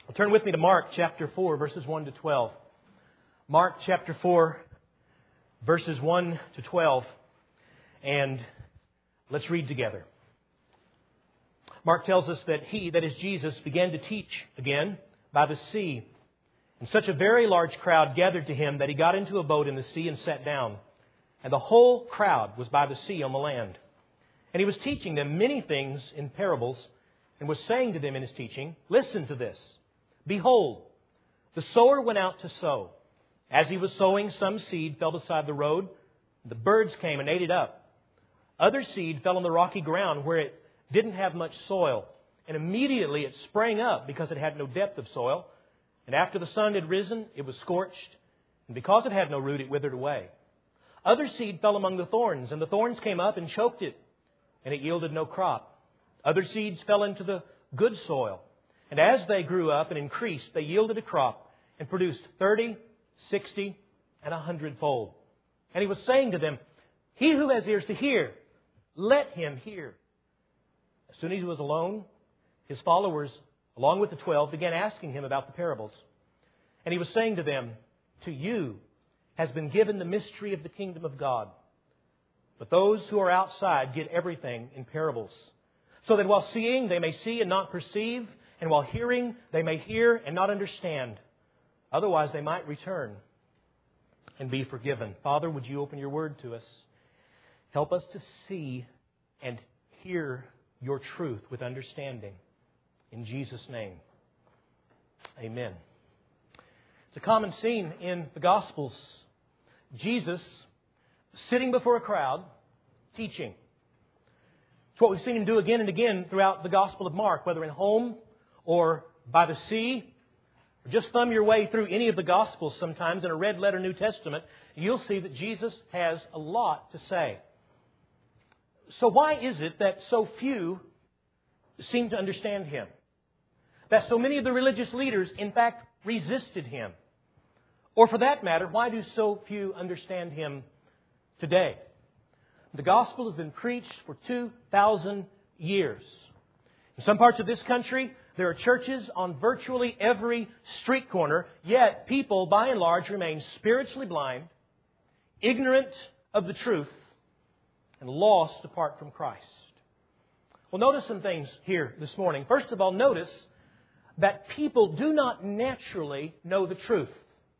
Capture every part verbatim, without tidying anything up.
Well, turn with me to Mark chapter four, verses one to twelve. Mark chapter four, verses one to twelve. And let's read together. Mark tells us that He, that is Jesus, began to teach again by the sea. And such a very large crowd gathered to Him that He got into a boat in the sea and sat down. And the whole crowd was by the sea on the land. And He was teaching them many things in parables, and was saying to them in His teaching, "Listen to this. Behold, the sower went out to sow. As he was sowing, some seed fell beside the road. The birds came and ate it up. Other seed fell on the rocky ground where it didn't have much soil. And immediately it sprang up because it had no depth of soil. And after the sun had risen, it was scorched. And because it had no root, it withered away. Other seed fell among the thorns, and the thorns came up and choked it, and it yielded no crop. Other seeds fell into the good soil. And as they grew up and increased, they yielded a crop and produced thirty, sixty, and a hundredfold." And He was saying to them, "He who has ears to hear, let him hear." As soon as He was alone, His followers, along with the twelve, began asking Him about the parables. And He was saying to them, "To you has been given the mystery of the kingdom of God. But those who are outside get everything in parables, so that while seeing they may see and not perceive, and while hearing they may hear and not understand. Otherwise they might return and be forgiven." Father, would You open Your Word to us? Help us to see and hear Your truth with understanding. In Jesus' name, amen. It's a common scene in the Gospels. Jesus sitting before a crowd, teaching. It's what we've seen Him do again and again throughout the Gospel of Mark, whether in home or by the sea. Or just thumb your way through any of the Gospels sometimes in a red letter New Testament, you'll see that Jesus has a lot to say. So why is it that so few seem to understand Him? That so many of the religious leaders, in fact, resisted Him? Or for that matter, why do so few understand Him today? The Gospel has been preached for two thousand years. In some parts of this country, there are churches on virtually every street corner, yet people, by and large, remain spiritually blind, ignorant of the truth, and lost apart from Christ. Well, notice some things here this morning. First of all, notice that people do not naturally know the truth.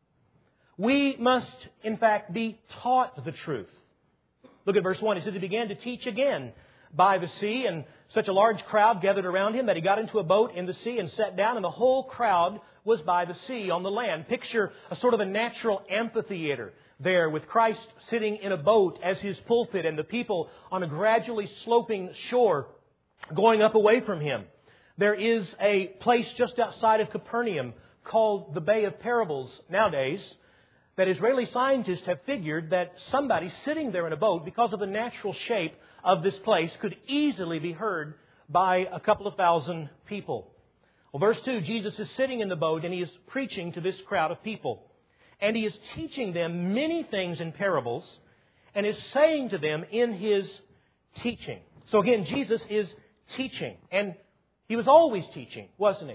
We must, in fact, be taught the truth. Look at verse one. He says, He began to teach again by the sea, and such a large crowd gathered around Him that He got into a boat in the sea and sat down, and the whole crowd was by the sea on the land. Picture a sort of a natural amphitheater there with Christ sitting in a boat as His pulpit and the people on a gradually sloping shore going up away from Him. There is a place just outside of Capernaum called the Bay of Parables nowadays that Israeli scientists have figured that somebody sitting there in a boat, because of the natural shape of this place, could easily be heard by a couple of thousand people. Well, verse two, Jesus is sitting in the boat and He is preaching to this crowd of people. And He is teaching them many things in parables and is saying to them in His teaching. So again, Jesus is teaching. And He was always teaching, wasn't He?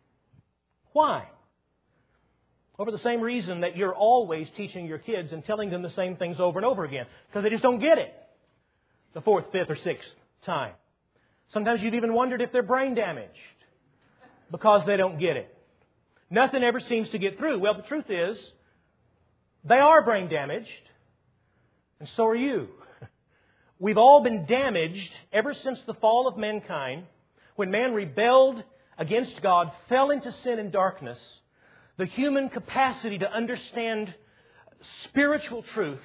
Why? Well, for the same reason that you're always teaching your kids and telling them the same things over and over again. Because they just don't get it the fourth, fifth, or sixth time. Sometimes you've even wondered if they're brain damaged because they don't get it. Nothing ever seems to get through. Well, the truth is, they are brain damaged, and so are you. We've all been damaged ever since the fall of mankind, when man rebelled against God, fell into sin and darkness. The human capacity to understand spiritual truth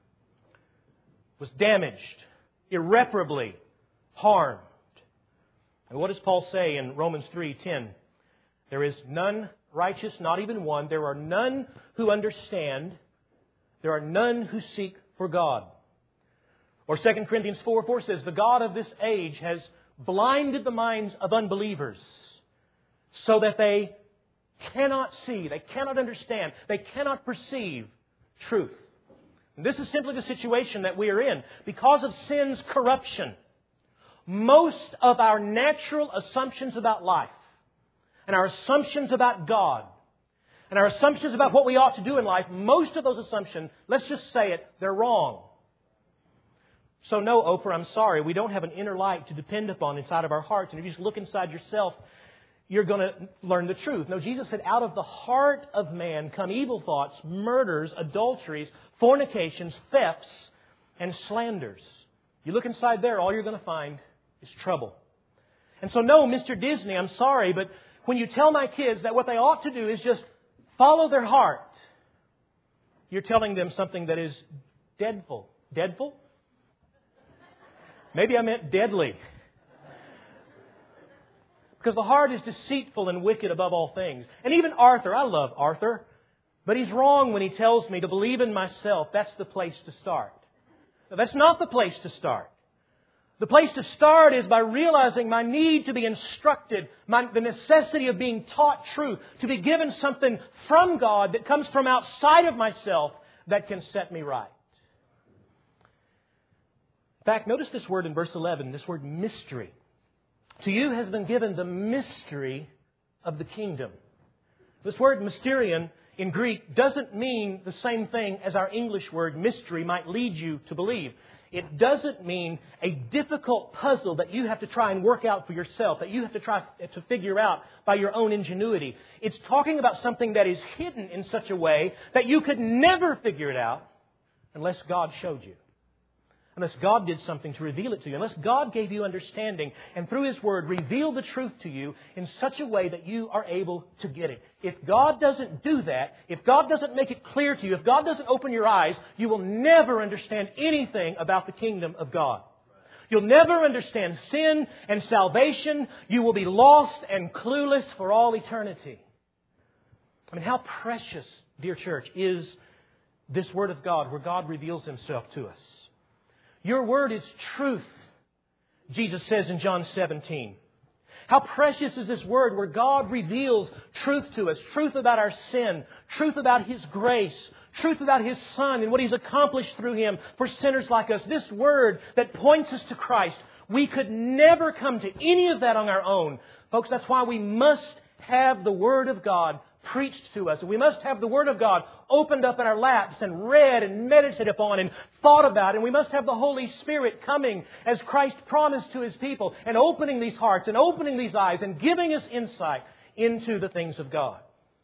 was damaged, irreparably harmed. And what does Paul say in Romans three ten? There is none righteous, not even one. There are none who understand. There are none who seek for God. Or Second Corinthians four four says, the God of this age has blinded the minds of unbelievers so that they cannot see, they cannot understand, they cannot perceive truth. And this is simply the situation that we are in. Because of sin's corruption, most of our natural assumptions about life, and our assumptions about God and our assumptions about what we ought to do in life, most of those assumptions, let's just say it, they're wrong. So no, Oprah, I'm sorry, we don't have an inner light to depend upon inside of our hearts. And if you just look inside yourself, you're going to learn the truth. No, Jesus said, out of the heart of man come evil thoughts, murders, adulteries, fornications, thefts, and slanders. You look inside there, all you're going to find is trouble. And so no, Mister Disney, I'm sorry, but when you tell my kids that what they ought to do is just follow their heart, you're telling them something that is deadful. Deadful? Maybe I meant deadly. Because the heart is deceitful and wicked above all things. And even Arthur, I love Arthur, but he's wrong when he tells me to believe in myself. That's the place to start. Now, that's not the place to start. The place to start is by realizing my need to be instructed, my, the necessity of being taught truth, to be given something from God that comes from outside of myself that can set me right. In fact, notice this word in verse eleven, this word mystery. To you has been given the mystery of the kingdom. This word mysterion in Greek doesn't mean the same thing as our English word mystery might lead you to believe. It doesn't mean a difficult puzzle that you have to try and work out for yourself, that you have to try to figure out by your own ingenuity. It's talking about something that is hidden in such a way that you could never figure it out unless God showed you. Unless God did something to reveal it to you. Unless God gave you understanding and through His Word revealed the truth to you in such a way that you are able to get it. If God doesn't do that, if God doesn't make it clear to you, if God doesn't open your eyes, you will never understand anything about the kingdom of God. You'll never understand sin and salvation. You will be lost and clueless for all eternity. I mean, how precious, dear church, is this Word of God where God reveals Himself to us. Your Word is truth, Jesus says in John seventeen. How precious is this Word where God reveals truth to us. Truth about our sin. Truth about His grace. Truth about His Son and what He's accomplished through Him for sinners like us. This Word that points us to Christ. We could never come to any of that on our own. Folks, that's why we must have the Word of God preached to us. We must have the Word of God opened up in our laps and read and meditated upon and thought about. And we must have the Holy Spirit coming as Christ promised to His people and opening these hearts and opening these eyes and giving us insight into the things of God.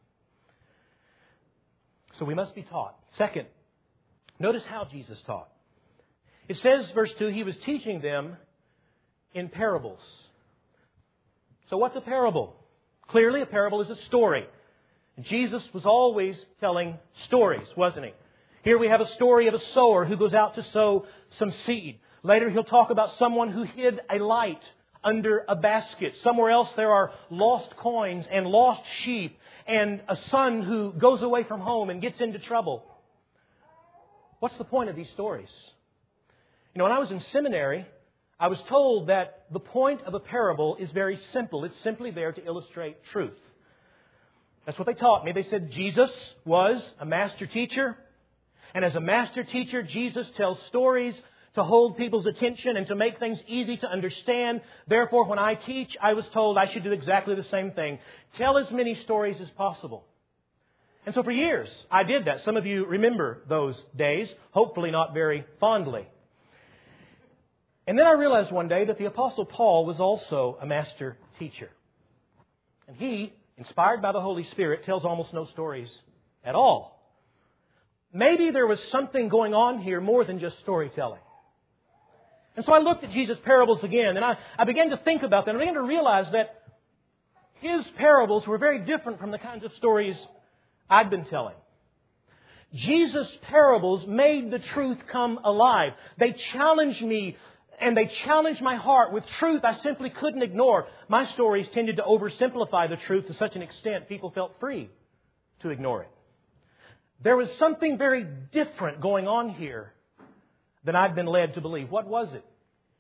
So we must be taught. Second, notice how Jesus taught. It says, verse two, He was teaching them in parables. So what's a parable? Clearly, a parable is a story. Jesus was always telling stories, wasn't He? Here we have a story of a sower who goes out to sow some seed. Later He'll talk about someone who hid a light under a basket. Somewhere else there are lost coins and lost sheep and a son who goes away from home and gets into trouble. What's the point of these stories? You know, when I was in seminary, I was told that the point of a parable is very simple. It's simply there to illustrate truth. That's what they taught me. They said Jesus was a master teacher. And as a master teacher, Jesus tells stories to hold people's attention and to make things easy to understand. Therefore, when I teach, I was told I should do exactly the same thing. Tell as many stories as possible. And so for years, I did that. Some of you remember those days, hopefully not very fondly. And then I realized one day that the Apostle Paul was also a master teacher. And he, inspired by the Holy Spirit, tells almost no stories at all. Maybe there was something going on here more than just storytelling. And so I looked at Jesus' parables again, and I, I began to think about them. I began to realize that His parables were very different from the kinds of stories I'd been telling. Jesus' parables made the truth come alive. They challenged me and they challenged my heart with truth I simply couldn't ignore. My stories tended to oversimplify the truth to such an extent people felt free to ignore it. There was something very different going on here than I'd been led to believe. What was it?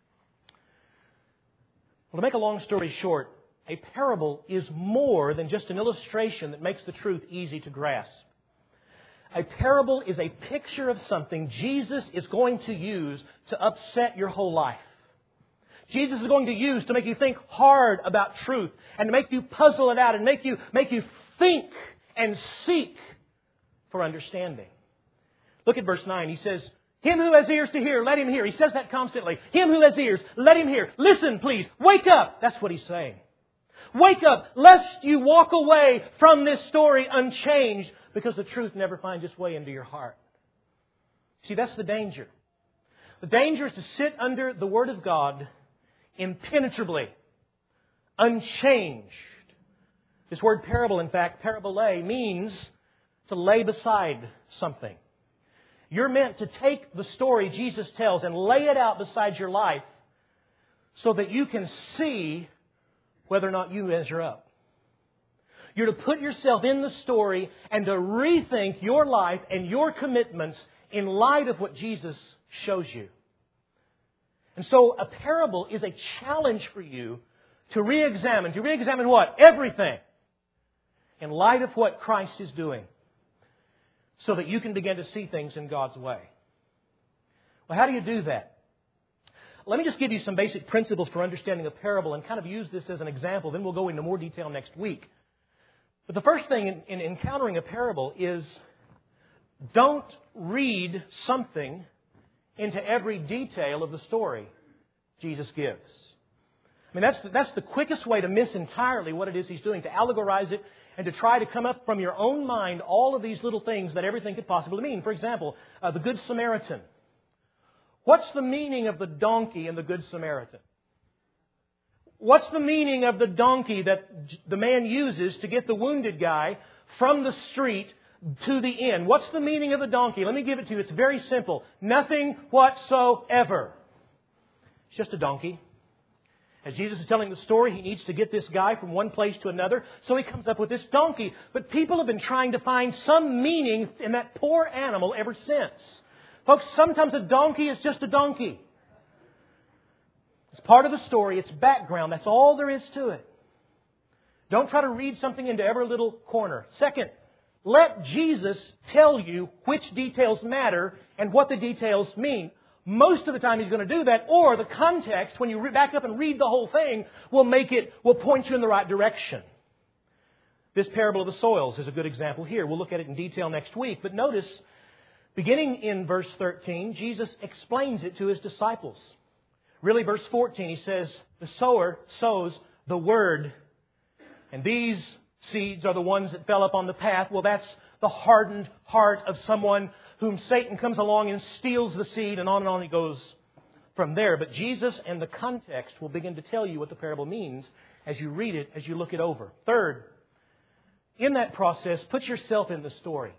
Well, to make a long story short, a parable is more than just an illustration that makes the truth easy to grasp. A parable is a picture of something Jesus is going to use to upset your whole life. Jesus is going to use to make you think hard about truth and to make you puzzle it out and make you, make you think and seek for understanding. Look at verse nine. He says, him who has ears to hear, let him hear. He says that constantly. Him who has ears, let him hear. Listen, please. Wake up. That's what He's saying. Wake up, lest you walk away from this story unchanged, because the truth never finds its way into your heart. See, that's the danger. The danger is to sit under the Word of God impenetrably, unchanged. This word parable, in fact, parabole, means to lay beside something. You're meant to take the story Jesus tells and lay it out beside your life so that you can see whether or not you measure up. You're to put yourself in the story and to rethink your life and your commitments in light of what Jesus shows you. And so a parable is a challenge for you to re-examine. To re-examine what? Everything. In light of what Christ is doing. So that you can begin to see things in God's way. Well, how do you do that? Let me just give you some basic principles for understanding a parable and kind of use this as an example. Then we'll go into more detail next week. But the first thing in, in encountering a parable is don't read something into every detail of the story Jesus gives. I mean, that's the, that's the quickest way to miss entirely what it is He's doing, to allegorize it and to try to come up from your own mind all of these little things that everything could possibly mean. For example, uh, the Good Samaritan. What's the meaning of the donkey in the Good Samaritan? What's the meaning of the donkey that the man uses to get the wounded guy from the street to the inn? What's the meaning of the donkey? Let me give it to you. It's very simple. Nothing whatsoever. It's just a donkey. As Jesus is telling the story, He needs to get this guy from one place to another, so He comes up with this donkey. But people have been trying to find some meaning in that poor animal ever since. Folks, sometimes a donkey is just a donkey. It's part of the story. It's background. That's all there is to it. Don't try to read something into every little corner. Second, let Jesus tell you which details matter and what the details mean. Most of the time He's going to do that, or the context, when you back up and read the whole thing, will make it, will point you in the right direction. This parable of the soils is a good example here. We'll look at it in detail next week. But notice, beginning in verse thirteen, Jesus explains it to His disciples. Really, verse fourteen, He says, the sower sows the Word. And these seeds are the ones that fell upon the path. Well, that's the hardened heart of someone whom Satan comes along and steals the seed, and on and on it goes from there. But Jesus and the context will begin to tell you what the parable means as you read it, as you look it over. Third, in that process, put yourself in the story.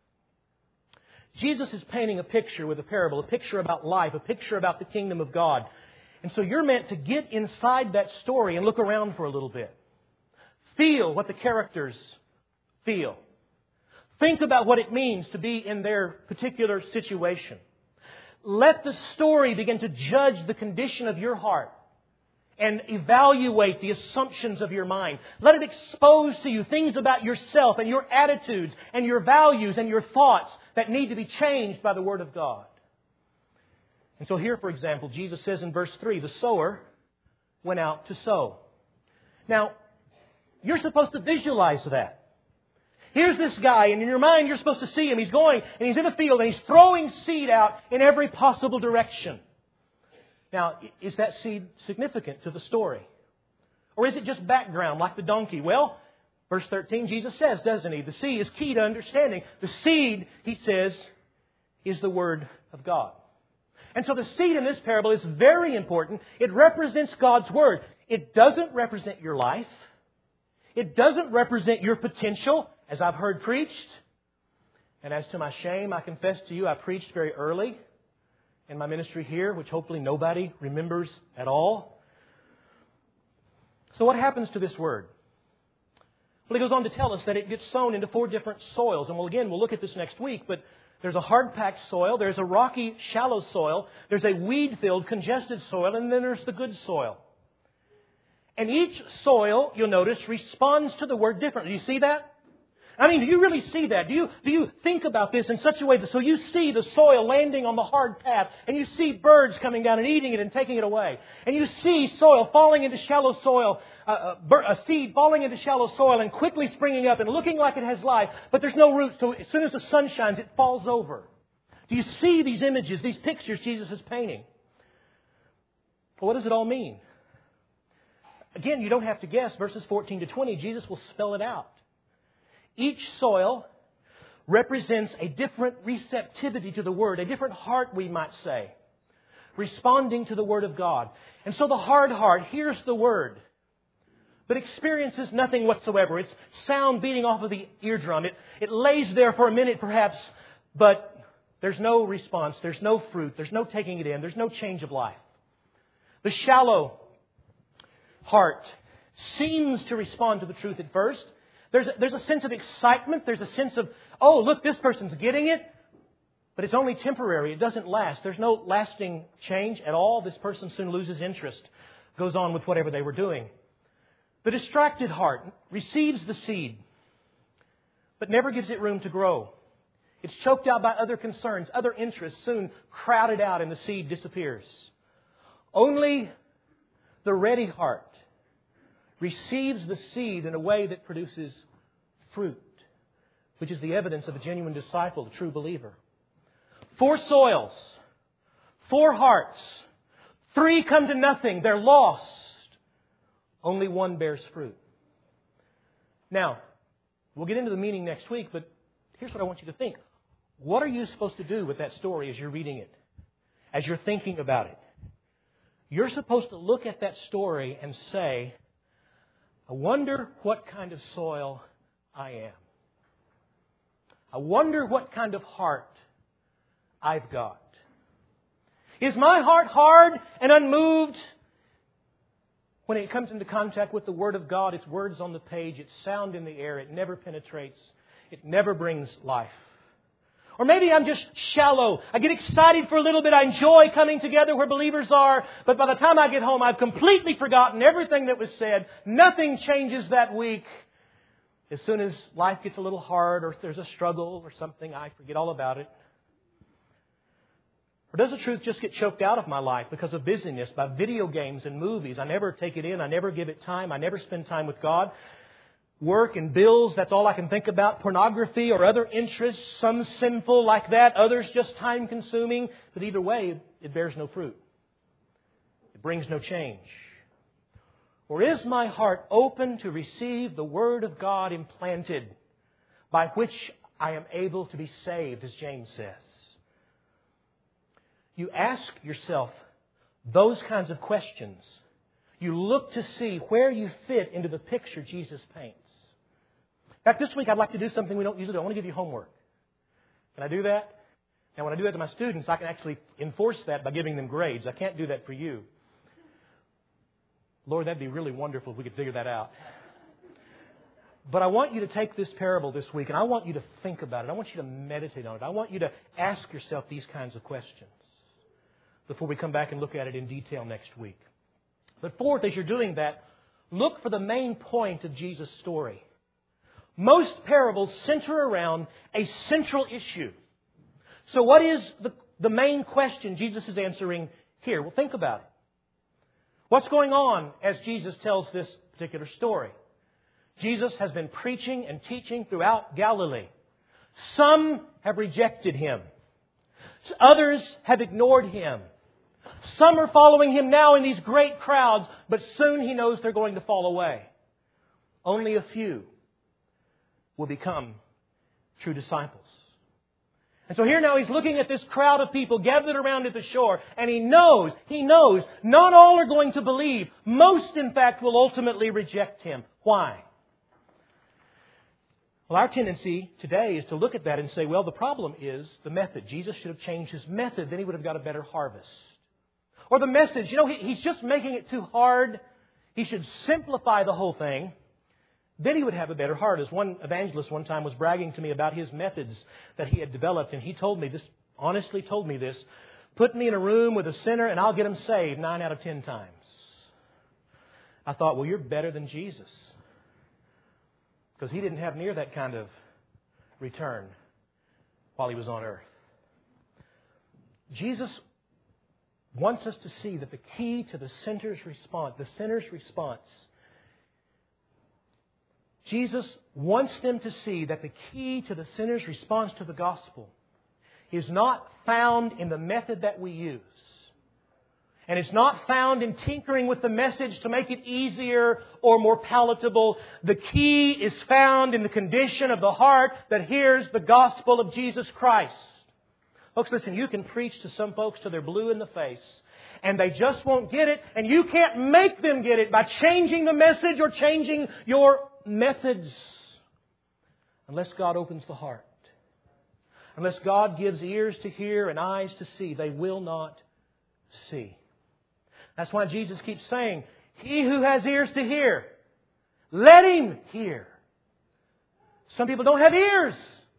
Jesus is painting a picture with a parable, a picture about life, a picture about the kingdom of God. And so you're meant to get inside that story and look around for a little bit. Feel what the characters feel. Think about what it means to be in their particular situation. Let the story begin to judge the condition of your heart and evaluate the assumptions of your mind. Let it expose to you things about yourself and your attitudes and your values and your thoughts that need to be changed by the Word of God. And so here, for example, Jesus says in verse three, the sower went out to sow. Now, you're supposed to visualize that. Here's this guy, and in your mind you're supposed to see him. He's going, and he's in a field, and he's throwing seed out in every possible direction. Now, is that seed significant to the story? Or is it just background, like the donkey? Well, verse thirteen, Jesus says, doesn't He? The seed is key to understanding. The seed, He says, is the Word of God. And so the seed in this parable is very important. It represents God's Word. It doesn't represent your life. It doesn't represent your potential, as I've heard preached. And as to my shame, I confess to you, I preached very early in my ministry here, which hopefully nobody remembers at all. So what happens to this Word? Well, He goes on to tell us that it gets sown into four different soils. And well, again, we'll look at this next week, but there's a hard-packed soil, there's a rocky, shallow soil, there's a weed-filled, congested soil, and then there's the good soil. And each soil, you'll notice, responds to the Word differently. Do you see that? I mean, do you really see that? Do you, do you think about this in such a way that so you see the soil landing on the hard path, and you see birds coming down and eating it and taking it away, and you see soil falling into shallow soil, uh, a seed falling into shallow soil and quickly springing up and looking like it has life, but there's no roots, so as soon as the sun shines, it falls over. Do you see these images, these pictures Jesus is painting? Well, what does it all mean? Again, you don't have to guess. Verses fourteen to twenty, Jesus will spell it out. Each soil represents a different receptivity to the Word, a different heart, we might say, responding to the Word of God. And so the hard heart hears the Word, but experiences nothing whatsoever. It's sound beating off of the eardrum. It, it lays there for a minute perhaps, but there's no response. There's no fruit. There's no taking it in. There's no change of life. The shallow heart seems to respond to the truth at first. There's a, there's a sense of excitement. There's a sense of, oh, look, this person's getting it. But it's only temporary. It doesn't last. There's no lasting change at all. This person soon loses interest, goes on with whatever they were doing. The distracted heart receives the seed, but never gives it room to grow. It's choked out by other concerns, other interests, soon crowded out, and the seed disappears. Only the ready heart receives the seed in a way that produces fruit, which is the evidence of a genuine disciple, a true believer. Four soils, four hearts, three come to nothing, they're lost. Only one bears fruit. Now, we'll get into the meaning next week, but here's what I want you to think. What are you supposed to do with that story as you're reading it, as you're thinking about it? You're supposed to look at that story and say, I wonder what kind of soil I am. I wonder what kind of heart I've got. Is my heart hard and unmoved? When it comes into contact with the Word of God, it's words on the page, it's sound in the air, it never penetrates, it never brings life. Or maybe I'm just shallow. I get excited for a little bit. I enjoy coming together where believers are. But by the time I get home, I've completely forgotten everything that was said. Nothing changes that week. As soon as life gets a little hard or if there's a struggle or something, I forget all about it. Or does the truth just get choked out of my life because of busyness, by video games and movies? I never take it in. I never give it time. I never spend time with God. Work and bills, that's all I can think about. Pornography or other interests, some sinful like that, others just time-consuming. But either way, it bears no fruit. It brings no change. Or is my heart open to receive the Word of God implanted, by which I am able to be saved, as James says? You ask yourself those kinds of questions. You look to see where you fit into the picture Jesus paints. In fact, this week I'd like to do something we don't usually do. I want to give you homework. Can I do that? Now, when I do that to my students, I can actually enforce that by giving them grades. I can't do that for you. Lord, that'd be really wonderful if we could figure that out. But I want you to take this parable this week, and I want you to think about it. I want you to meditate on it. I want you to ask yourself these kinds of questions before we come back and look at it in detail next week. But fourth, as you're doing that, look for the main point of Jesus' story. Most parables center around a central issue. So what is the, the main question Jesus is answering here? Well, think about it. What's going on as Jesus tells this particular story? Jesus has been preaching and teaching throughout Galilee. Some have rejected Him. Others have ignored Him. Some are following Him now in these great crowds, but soon He knows they're going to fall away. Only a few will become true disciples. And so here now He's looking at this crowd of people gathered around at the shore, and He knows, He knows, not all are going to believe. Most, in fact, will ultimately reject Him. Why? Well, our tendency today is to look at that and say, well, the problem is the method. Jesus should have changed His method, then He would have got a better harvest. Or the message, you know, he, He's just making it too hard. He should simplify the whole thing. Then He would have a better harvest. One evangelist one time was bragging to me about his methods that he had developed, and he told me this, honestly told me this, put me in a room with a sinner and I'll get him saved nine out of ten times. I thought, well, you're better than Jesus. Because He didn't have near that kind of return while He was on earth. Jesus wants us to see that the key to the sinner's response, the sinner's response, Jesus wants them to see that the key to the sinner's response to the gospel is not found in the method that we use. And it's not found in tinkering with the message to make it easier or more palatable. The key is found in the condition of the heart that hears the gospel of Jesus Christ. Folks, listen, you can preach to some folks till they're blue in the face, and they just won't get it, and you can't make them get it by changing the message or changing your methods. Unless God opens the heart. Unless God gives ears to hear and eyes to see, they will not see. That's why Jesus keeps saying, he who has ears to hear, let him hear. Some people don't have ears.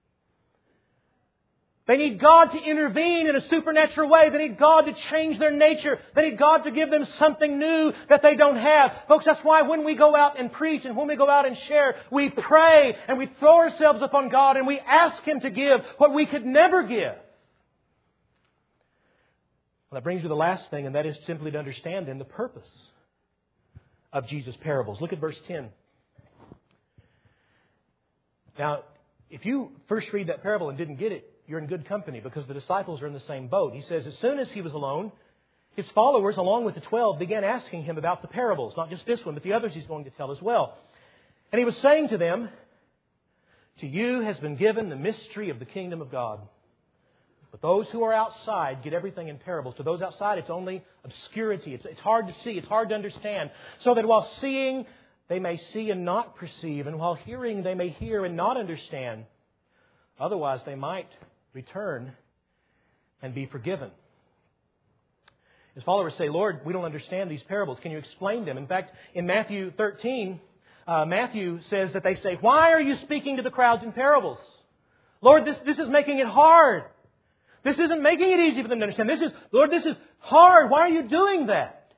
They need God to intervene in a supernatural way. They need God to change their nature. They need God to give them something new that they don't have. Folks, that's why when we go out and preach and when we go out and share, we pray and we throw ourselves upon God and we ask Him to give what we could never give. Well, that brings you to the last thing, and that is simply to understand then the purpose of Jesus' parables. Look at verse ten. Now, if you first read that parable and didn't get it, you're in good company because the disciples are in the same boat. He says, as soon as He was alone, His followers, along with the twelve, began asking Him about the parables. Not just this one, but the others He's going to tell as well. And He was saying to them, to you has been given the mystery of the kingdom of God. But those who are outside get everything in parables. To those outside, it's only obscurity. It's, it's hard to see. It's hard to understand. So that while seeing, they may see and not perceive. And while hearing, they may hear and not understand. Otherwise, they might return and be forgiven. His followers say, Lord, we don't understand these parables. Can you explain them? In fact, in Matthew thirteen, uh, Matthew says that they say, why are you speaking to the crowds in parables? Lord, this, this is making it hard. This isn't making it easy for them to understand. This is, Lord, this is hard. Why are you doing that?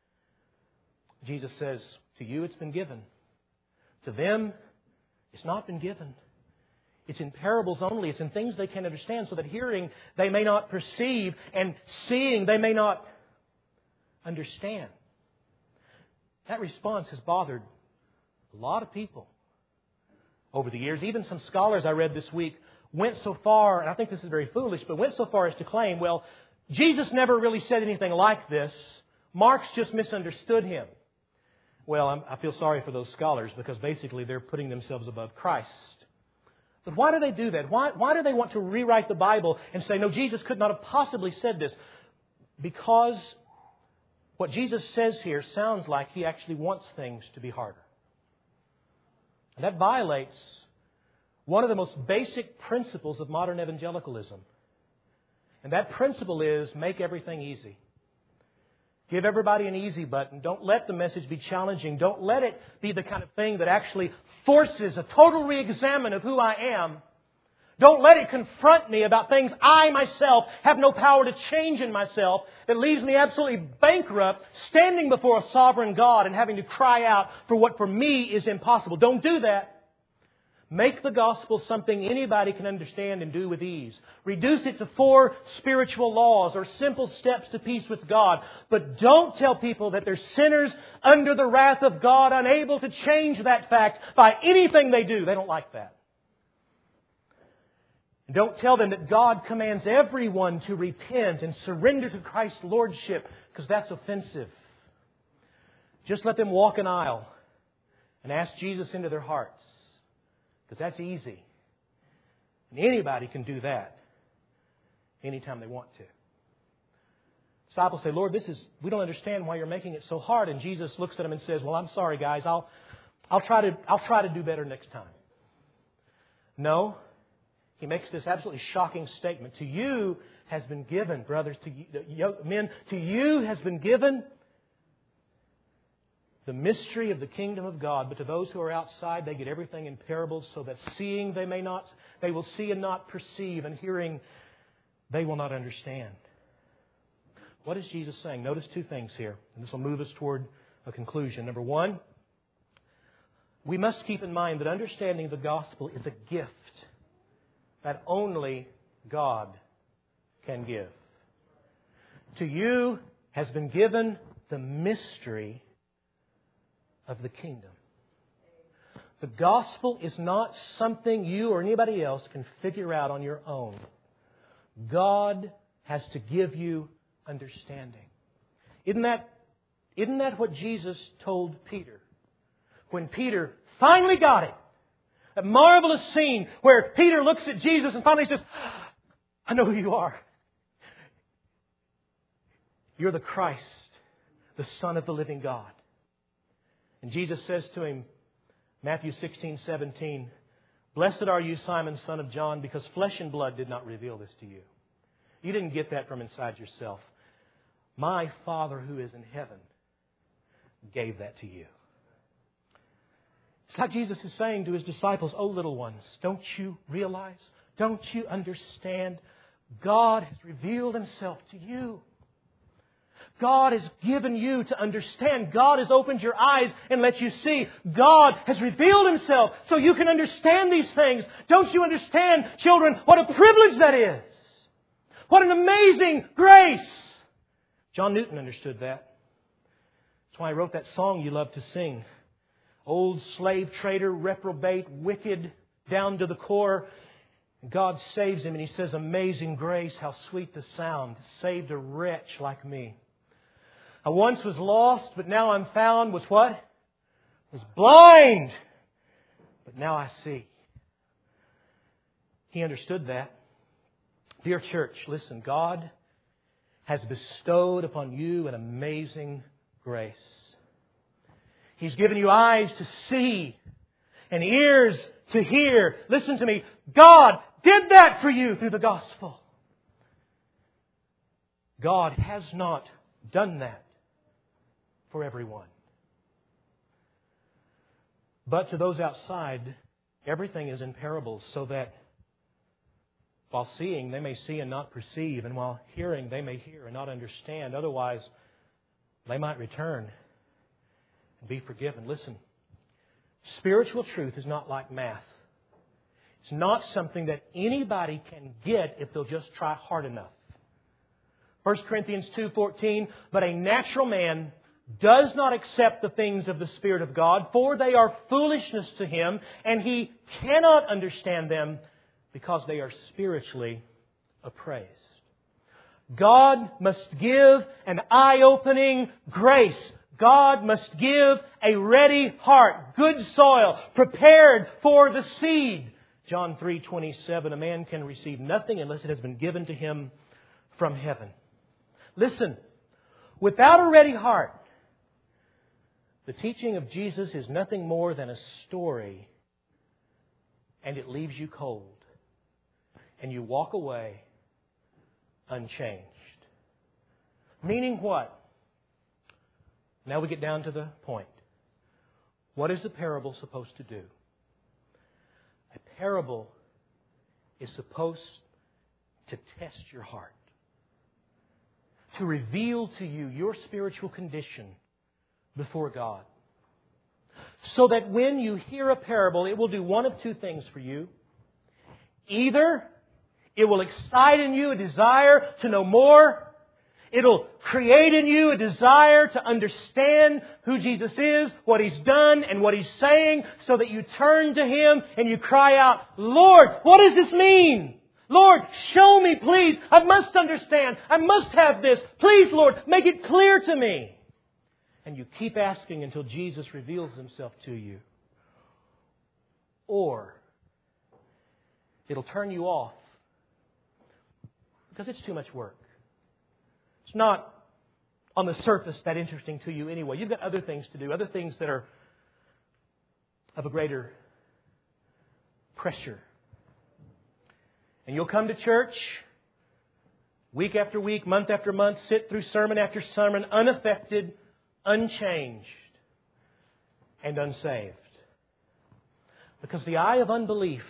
Jesus says, to you it's been given. To them, it's not been given. It's in parables only. It's in things they can understand, so that hearing they may not perceive and seeing they may not understand. That response has bothered a lot of people over the years. Even some scholars I read this week went so far, and I think this is very foolish, but went so far as to claim, well, Jesus never really said anything like this. Mark's just misunderstood Him. Well, I'm, I feel sorry for those scholars because basically they're putting themselves above Christ. But why do they do that? Why, why do they want to rewrite the Bible and say, no, Jesus could not have possibly said this? Because what Jesus says here sounds like He actually wants things to be harder. And that violates one of the most basic principles of modern evangelicalism. And that principle is make everything easy. Give everybody an easy button. Don't let the message be challenging. Don't let it be the kind of thing that actually forces a total re-examine of who I am. Don't let it confront me about things I myself have no power to change in myself, that leaves me absolutely bankrupt, standing before a sovereign God and having to cry out for what for me is impossible. Don't do that. Make the gospel something anybody can understand and do with ease. Reduce it to four spiritual laws or simple steps to peace with God. But don't tell people that they're sinners under the wrath of God, unable to change that fact by anything they do. They don't like that. And don't tell them that God commands everyone to repent and surrender to Christ's Lordship, because that's offensive. Just let them walk an aisle and ask Jesus into their hearts. Because that's easy. And anybody can do that anytime they want to. Disciples say, Lord, this is we don't understand why you're making it so hard. And Jesus looks at them and says, well, I'm sorry, guys. I'll I'll try to I'll try to do better next time. No. He makes this absolutely shocking statement. To you has been given, brothers, to you, men, to you has been given the mystery of the kingdom of God. But to those who are outside, they get everything in parables, so that seeing they may not, they will see and not perceive, and hearing they will not understand. What is Jesus saying? Notice two things here, and this will move us toward a conclusion. Number one, we must keep in mind that understanding the gospel is a gift. that only God can give. To you has been given the mystery of the kingdom. The gospel is not something you or anybody else can figure out on your own. God has to give you understanding. Isn't that, isn't that what Jesus told Peter? When Peter finally got it. That marvelous scene where Peter looks at Jesus and finally says, I know who you are. You're the Christ, the Son of the living God. And Jesus says to him, Matthew sixteen, seventeen, Blessed are you, Simon, son of John, because flesh and blood did not reveal this to you. You didn't get that from inside yourself. My Father who is in heaven gave that to you. It's like Jesus is saying to His disciples, oh little ones, don't you realize? Don't you understand? God has revealed Himself to you. God has given you to understand. God has opened your eyes and let you see. God has revealed Himself so you can understand these things. Don't you understand, children, what a privilege that is? What an amazing grace! John Newton understood that. That's why he wrote that song you love to sing. Old slave trader, reprobate, wicked, down to the core. God saves him and He says, Amazing grace, how sweet the sound, saved a wretch like me. I once was lost, but now I'm found. Was what? Was blind, but now I see. He understood that. Dear church, listen, God has bestowed upon you an amazing grace. He's given you eyes to see and ears to hear. Listen to me. God did that for you through the gospel. God has not done that for everyone. But to those outside, everything is in parables, so that while seeing, they may see and not perceive, and while hearing, they may hear and not understand. Otherwise, they might return and be forgiven. Listen, spiritual truth is not like math. It's not something that anybody can get if they'll just try hard enough. First Corinthians two fourteen, but a natural man does not accept the things of the Spirit of God, for they are foolishness to him, and he cannot understand them because they are spiritually appraised. God must give an eye-opening grace. God must give a ready heart, good soil, prepared for the seed. John three twenty-seven, a man can receive nothing unless it has been given to him from heaven. Listen, without a ready heart, the teaching of Jesus is nothing more than a story, and it leaves you cold. And you walk away unchanged. Meaning what? Now we get down to the point. What is the parable supposed to do? A parable is supposed to test your heart. To reveal to you your spiritual condition before God. So that when you hear a parable, it will do one of two things for you. Either it will excite in you a desire to know more. It'll create in you a desire to understand who Jesus is, what He's done, and what He's saying, so that you turn to Him and you cry out, Lord, what does this mean? Lord, show me, please. I must understand. I must have this. Please, Lord, make it clear to me. And you keep asking until Jesus reveals Himself to you. Or it'll turn you off because it's too much work. It's not on the surface that interesting to you anyway. You've got other things to do, other things that are of a greater pressure. And you'll come to church week after week, month after month, sit through sermon after sermon, unaffected, unchanged, and unsaved. Because the eye of unbelief,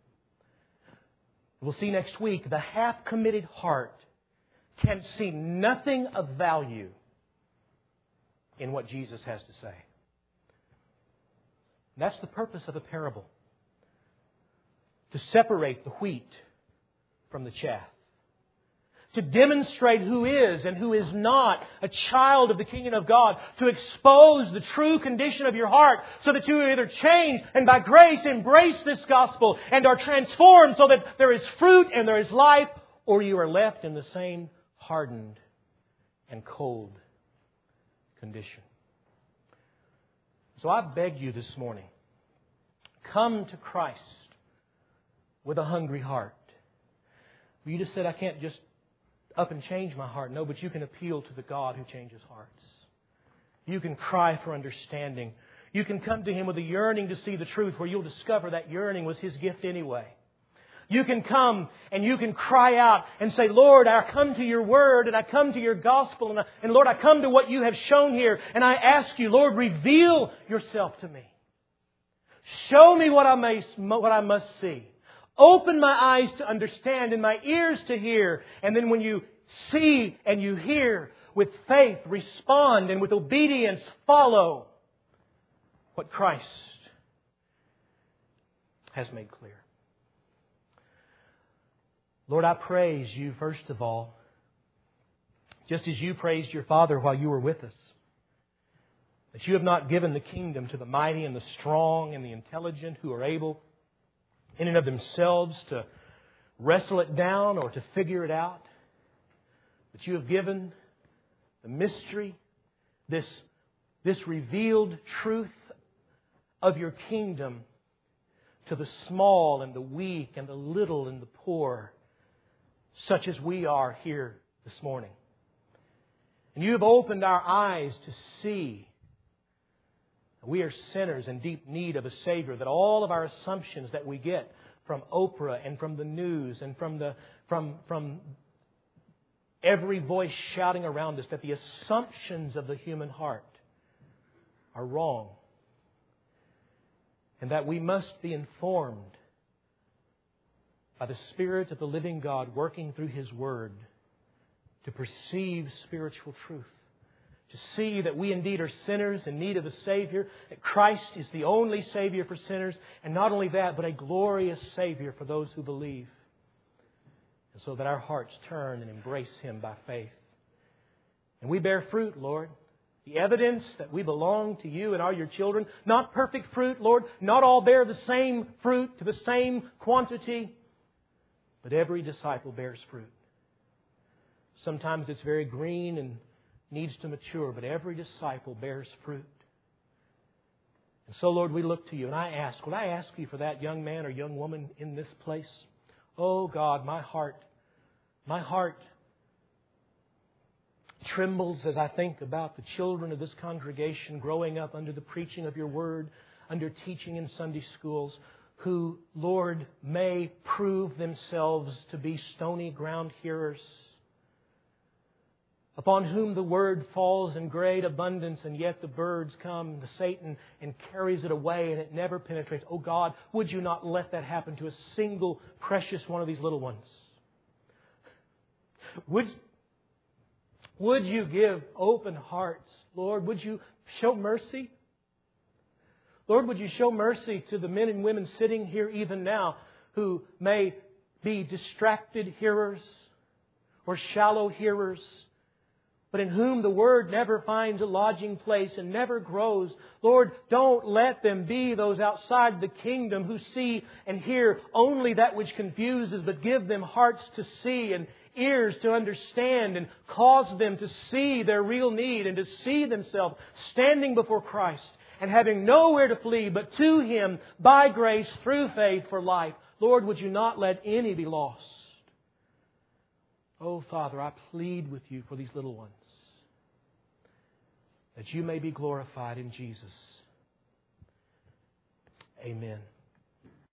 we'll see next week, the half-committed heart can see nothing of value in what Jesus has to say. That's the purpose of a parable. to separate the wheat from the chaff, to demonstrate who is and who is not a child of the kingdom of God, to expose the true condition of your heart so that you are either changed and by grace embrace this gospel and are transformed so that there is fruit and there is life, or you are left in the same hardened and cold condition. So I beg you this morning, come to Christ with a hungry heart. You just said, I can't just up and change my heart. No, but you can appeal to the God who changes hearts. You can cry for understanding. You can come to Him with a yearning to see the truth, where you'll discover that yearning was His gift anyway. You can come and you can cry out and say, Lord, I come to your word and I come to your gospel. And, I, and Lord, I come to what you have shown here. And I ask you, Lord, reveal yourself to me. Show me what I, may, what I must see. Open my eyes to understand and my ears to hear. And then when you see and you hear, with faith respond, and with obedience follow what Christ has made clear. Lord, I praise you first of all, just as you praised your Father while you were with us, that you have not given the kingdom to the mighty and the strong and the intelligent who are able in and of themselves to wrestle it down or to figure it out. But you have given the mystery, this, this revealed truth of your kingdom to the small and the weak and the little and the poor, such as we are here this morning. And you have opened our eyes to see we are sinners in deep need of a Savior, that all of our assumptions that we get from Oprah and from the news and from the from from every voice shouting around us, that the assumptions of the human heart are wrong. And that we must be informed by the Spirit of the living God working through His Word to perceive spiritual truth. To see that we indeed are sinners in need of a Savior, that Christ is the only Savior for sinners, and not only that, but a glorious Savior for those who believe. And so that our hearts turn and embrace Him by faith. And we bear fruit, Lord. The evidence that we belong to you and are your children. Not perfect fruit, Lord. Not all bear the same fruit to the same quantity. But every disciple bears fruit. Sometimes it's very green and needs to mature, but every disciple bears fruit. And so, Lord, we look to you, and I ask, would I ask you for that young man or young woman in this place? Oh, God, my heart, my heart trembles as I think about the children of this congregation growing up under the preaching of your word, under teaching in Sunday schools, who, Lord, may prove themselves to be stony ground hearers, upon whom the word falls in great abundance, and yet the birds come, the Satan, and carries it away, and it never penetrates. Oh God, would you not let that happen to a single precious one of these little ones? Would, would you give open hearts, Lord? Would you show mercy? Lord, would you show mercy to the men and women sitting here even now who may be distracted hearers or shallow hearers, but in whom the Word never finds a lodging place and never grows. Lord, don't let them be those outside the kingdom who see and hear only that which confuses, but give them hearts to see and ears to understand, and cause them to see their real need and to see themselves standing before Christ and having nowhere to flee but to Him by grace through faith for life. Lord, would you not let any be lost? Oh, Father, I plead with you for these little ones, that you may be glorified in Jesus. Amen.